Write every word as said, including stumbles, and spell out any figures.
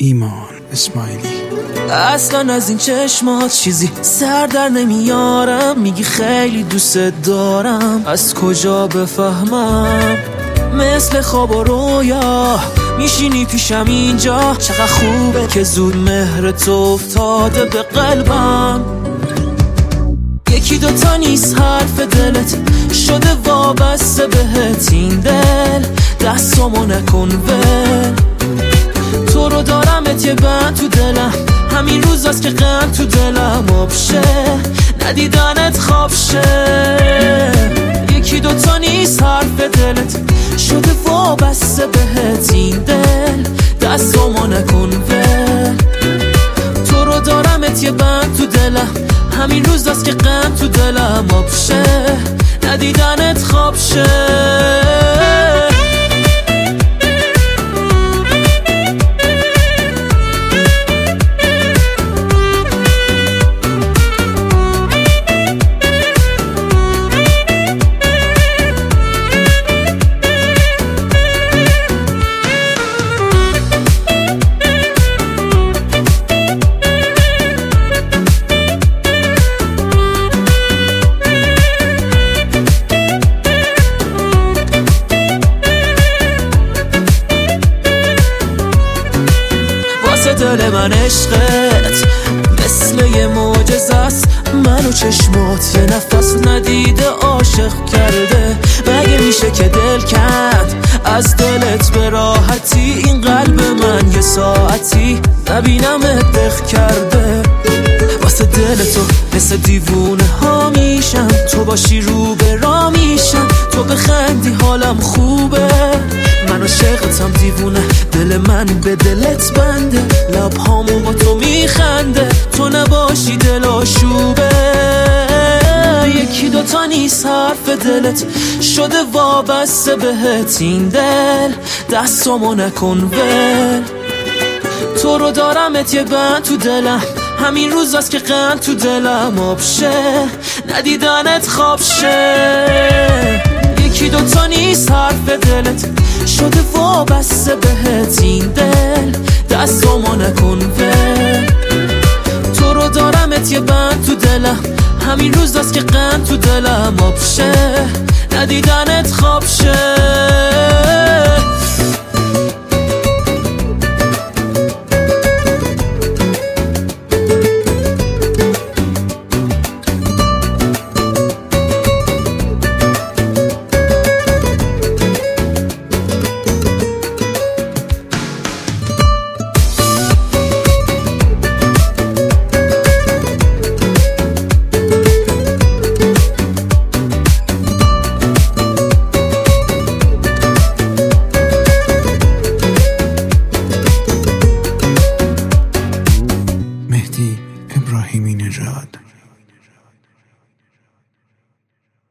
ایمان اسماعیلی. اصلا از این چشمات چیزی سر در نمیارم، میگی خیلی دوست دارم، از کجا بفهمم؟ مثل خواب و رویا میشینی پیشم اینجا، چقدر خوبه که زود مهر تو افتاده به قلبم. یکی دوتا نیست حرف دلت شده وابسته بهت، این دل دستامو نکن ول. تو رو دارمت یه بند تو دلم، همین روز هست که غم تو دلم آب شه، ندیدنت خواب شه. یکی دوتا نیست حرف دلت شده وابسته بهت، این دل دستامو نکن ول. تو رو دارمت یه بند تو دلم، همین روز هست که غم تو دلم آب شه، ندیدنت خواب شه. دل من عشقت مثل یه معجزه است، منو چشمات یه نفس ندیده عاشق کرده. مگه میشه که دل کند از دلت به راحتی، این قلب من یه ساعتی نبینمت دق کرده. واسه دل تو مثل دیوونه ها میشم، تو باشی رو به را میشم، تو بخندی حالم خوبه. من عاشقتم دیوونه، دل من به دلت بنده، لب هامو با تو میخنده، تو نباشی دل آشوبه. یکی دوتا نیست حرف دلت شده وابسته بهت، این دل دستامو نکن ول. تو رو دارمت یه بند تو دلم، همین روز هست که غم تو دلم آب شه، ندیدنت خواب شه. یکی دوتا نیست حرف دلت شده وابسته بهت، این دل دستامو نکن ول. تو رو دارمت یه بند تو دلم، همین روز هست که غم تو دلم آب شه، ندیدنت خواب شه. مهدی ابراهیمی نژاد.